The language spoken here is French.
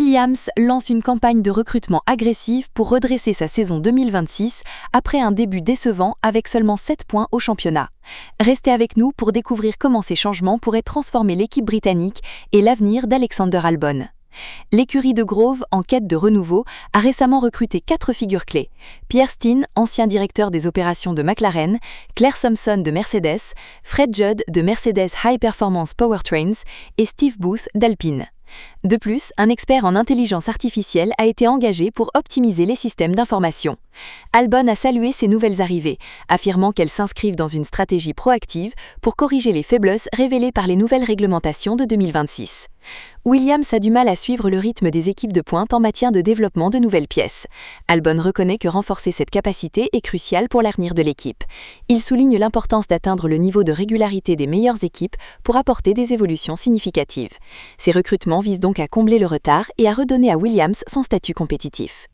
Williams lance une campagne de recrutement agressive pour redresser sa saison 2026 après un début décevant avec seulement 7 points au championnat. Restez avec nous pour découvrir comment ces changements pourraient transformer l'équipe britannique et l'avenir d'Alexander Albon. L'écurie de Grove, en quête de renouveau, a récemment recruté 4 figures clés. Pierre Steen, ancien directeur des opérations de McLaren, Claire Thompson de Mercedes, Fred Judd de Mercedes High Performance Powertrains et Steve Booth d'Alpine. De plus, un expert en intelligence artificielle a été engagé pour optimiser les systèmes d'information. Albon a salué ces nouvelles arrivées, affirmant qu'elles s'inscrivent dans une stratégie proactive pour corriger les faiblesses révélées par les nouvelles réglementations de 2026. Williams a du mal à suivre le rythme des équipes de pointe en matière de développement de nouvelles pièces. Albon reconnaît que renforcer cette capacité est crucial pour l'avenir de l'équipe. Il souligne l'importance d'atteindre le niveau de régularité des meilleures équipes pour apporter des évolutions significatives. Ces recrutements visent donc à combler le retard et à redonner à Williams son statut compétitif.